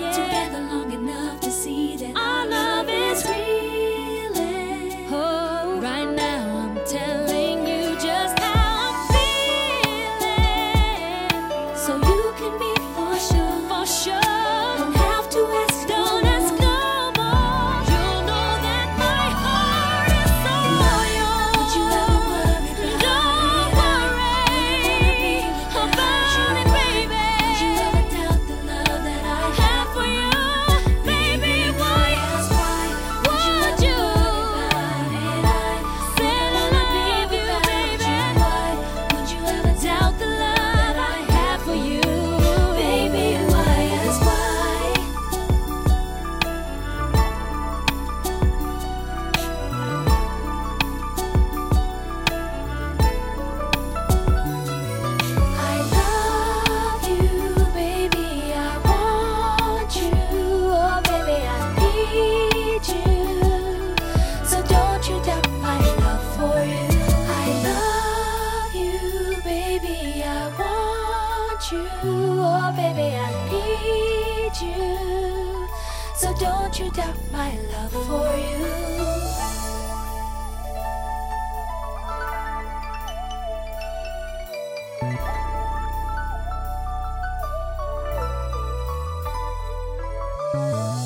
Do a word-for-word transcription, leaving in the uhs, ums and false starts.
yeah. Together long enough to see that Our love is real. Oh, right now I'm telling you just how I'm feeling. So you can be for sure. For sure. Don't have to ask. Don't ask no more. You'll know that my heart is so loyal. Would you ever worry Don't about worry about it, baby. Would you ever doubt the love that I have For you, baby, why Ask why would you worry about it? I said I wanna be love you, without baby? you. Why would you ever Doubt the love I have for you, baby? Why ask why? I love you, baby. I want you, oh baby, I need you. So don't you doubt my love for you. I love you, baby. I want you, oh baby, I need you. So don't you doubt my love for you. baby.